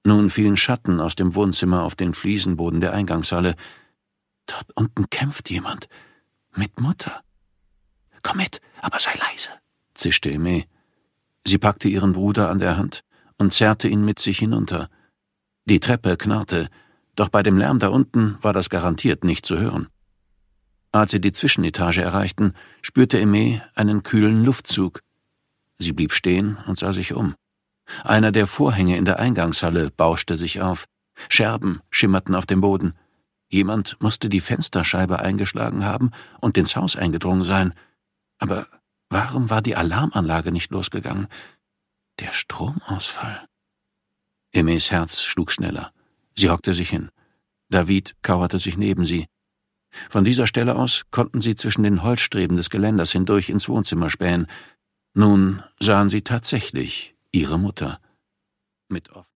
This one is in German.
Nun fielen Schatten aus dem Wohnzimmer auf den Fliesenboden der Eingangshalle. »Dort unten kämpft jemand. Mit Mutter.« »Komm mit, aber sei leise«, zischte Aimee. Sie packte ihren Bruder an der Hand und zerrte ihn mit sich hinunter. Die Treppe knarrte, doch bei dem Lärm da unten war das garantiert nicht zu hören. Als sie die Zwischenetage erreichten, spürte Aimee einen kühlen Luftzug. Sie blieb stehen und sah sich um. Einer der Vorhänge in der Eingangshalle bauschte sich auf. Scherben schimmerten auf dem Boden. Jemand musste die Fensterscheibe eingeschlagen haben und ins Haus eingedrungen sein. Aber warum war die Alarmanlage nicht losgegangen? Der Stromausfall. Aimees Herz schlug schneller. Sie hockte sich hin. David kauerte sich neben sie. Von dieser Stelle aus konnten sie zwischen den Holzstreben des Geländers hindurch ins Wohnzimmer spähen. Nun sahen sie tatsächlich ihre Mutter. Mit